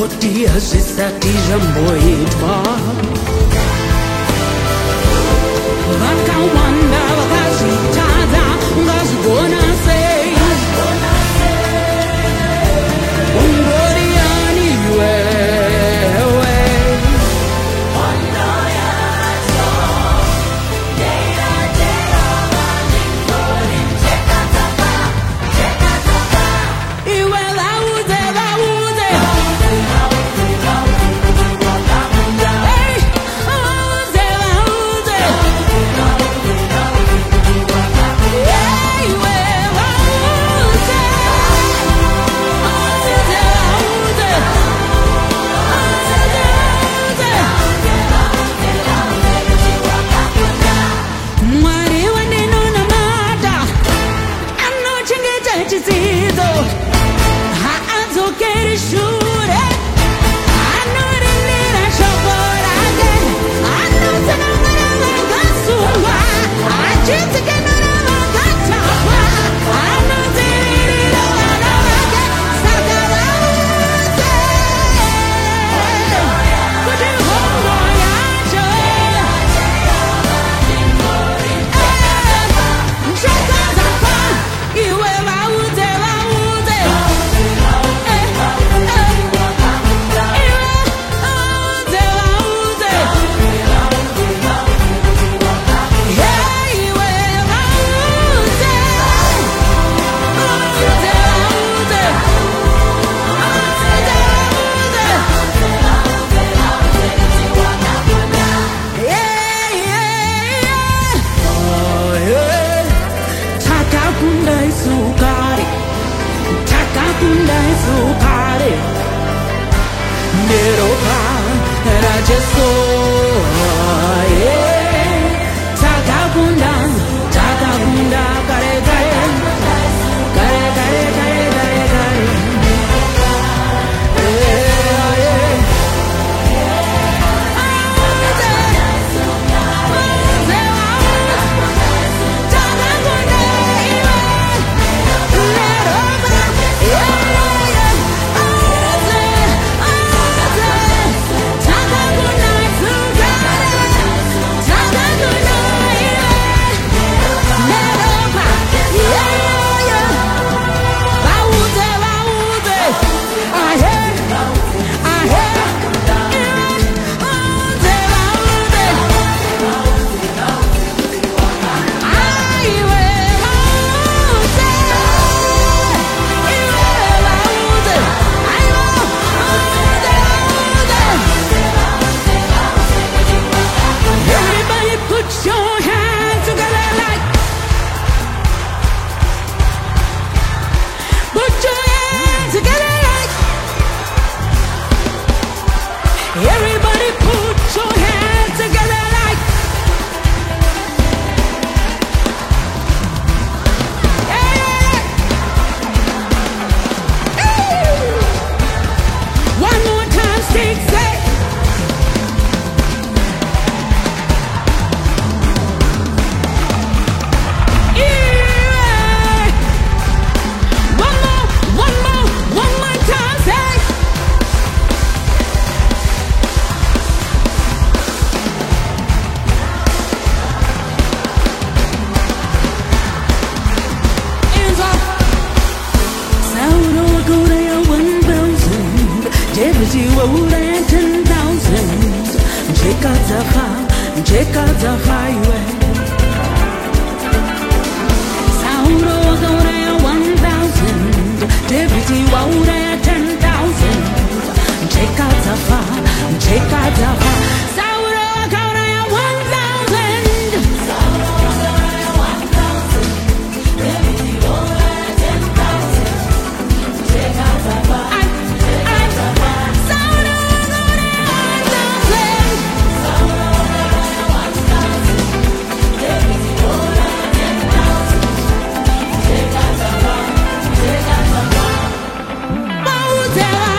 dia zvisati zvamboitwa. Vakawanda vakazvitadza ungazvigona sei? Ungoriani iwewe? Iwe vaudze, vaudze. Hey, vaudze, vaudze. Hey, iwe vaudze. Vaudze, vaudze. Mwari wandinonamata anochengeta chidzidzo, haadzokeri shure, anorindira shoko rake, anotsanangura vakasungwa, achidzikinura vakatapwa, anodzivirira vana vake. Saka vaudze kuti hongo yacho zvakadzakwa. Iwe vaudze, vaudze. Iwe vaudze, vaudze. Hey, iwe vaudze. Vaudze, vaudze. Takakundai sukari, takakundai sukari, neropa rajesu. Takakunda, takakunda kare kare, kare kare kare kare kare. Everybody put your hands together like. Put your hands together like. Everybody put your hands together like. One more time, stick, say. One more time, say. Hands up. Sound of a good 1,000. Deputy would 10,000. Check out the highway. Sound of a good 1,000. Deputy would 10,000. Check out the far, check out the far. Sound of a good 1,000. Sound of a good 1,000. Deputy would 10,000. Check out the far. Sound of a good 1,000. Sound of a good 1,000. Deputy would 10,000. Check out the far, check out the far.